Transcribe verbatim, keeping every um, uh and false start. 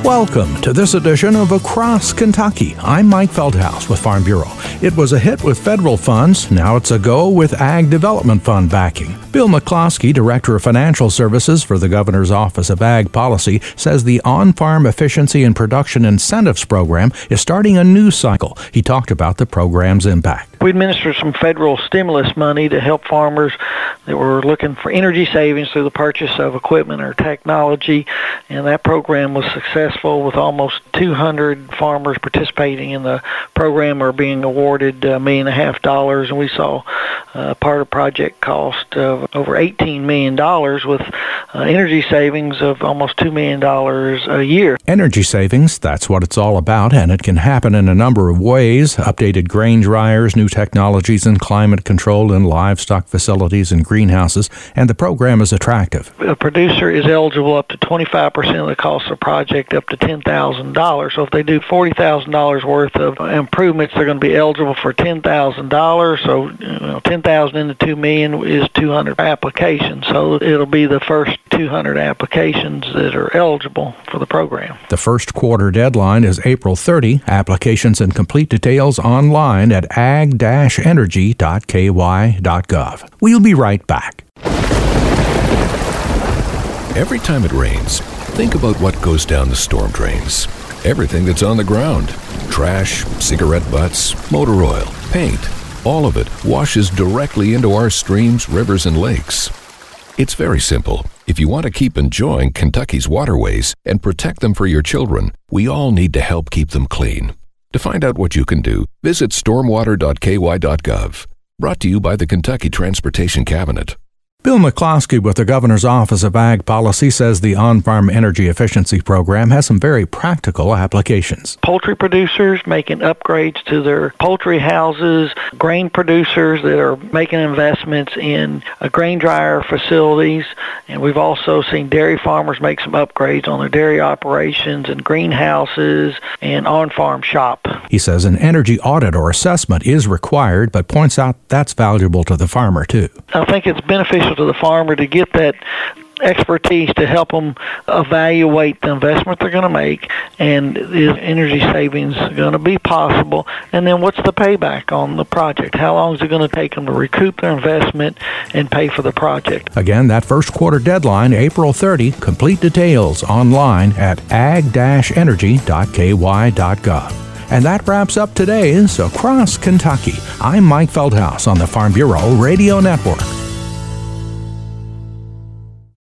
Welcome to this edition of Across Kentucky. I'm Mike Feldhaus with Farm Bureau. It was a hit with federal funds. Now it's a go with Ag Development Fund backing. Bill McCloskey, Director of Financial Services for the Governor's Office of Ag Policy, says the On-Farm Efficiency and Production Incentives Program is starting a new cycle. He talked about the program's impact. We administered some federal stimulus money to help farmers that were looking for energy savings through the purchase of equipment or technology, and that program was successful with almost two hundred farmers participating in the program or being awarded a million and a half dollars, and we saw uh, part of project cost of over eighteen million dollars with uh, energy savings of almost two million dollars a year. Energy savings, that's what it's all about, and it can happen in a number of ways. Updated grain dryers, new technologies in climate control in livestock facilities and greenhouses, and the program is attractive. A producer is eligible up to twenty-five percent of the cost of the project, up to ten thousand dollars. So if they do forty thousand dollars worth of improvements, they're going to be eligible for ten thousand dollars. So you know, ten thousand dollars into two million dollars is two hundred applications. So it'll be the first two hundred applications that are eligible for the program. The first quarter deadline is April thirtieth. Applications and complete details online at ag dash energy dot k y dot gov. We'll be right back. Every time it rains, think about what goes down the storm drains. Everything that's on the ground. Trash, cigarette butts, motor oil, paint. All of it washes directly into our streams, rivers, and lakes. It's very simple. If you want to keep enjoying Kentucky's waterways and protect them for your children, we all need to help keep them clean. To find out what you can do, visit stormwater dot k y dot gov. Brought to you by the Kentucky Transportation Cabinet. Bill McCloskey with the Governor's Office of Ag Policy says the On-Farm Energy Efficiency Program has some very practical applications. Poultry producers making upgrades to their poultry houses, grain producers that are making investments in uh, grain dryer facilities, and we've also seen dairy farmers make some upgrades on their dairy operations and greenhouses and on-farm shop. He says an energy audit or assessment is required, but points out that's valuable to the farmer too. I think it's beneficial to the farmer to get that expertise to help them evaluate the investment they're going to make, and is energy savings going to be possible, and then what's the payback on the project? How long is it going to take them to recoup their investment and pay for the project? Again, that first quarter deadline, April thirtieth. Complete details online at ag dash energy dot k y dot gov. And that wraps up today's Across Kentucky. I'm Mike Feldhaus on the Farm Bureau Radio Network.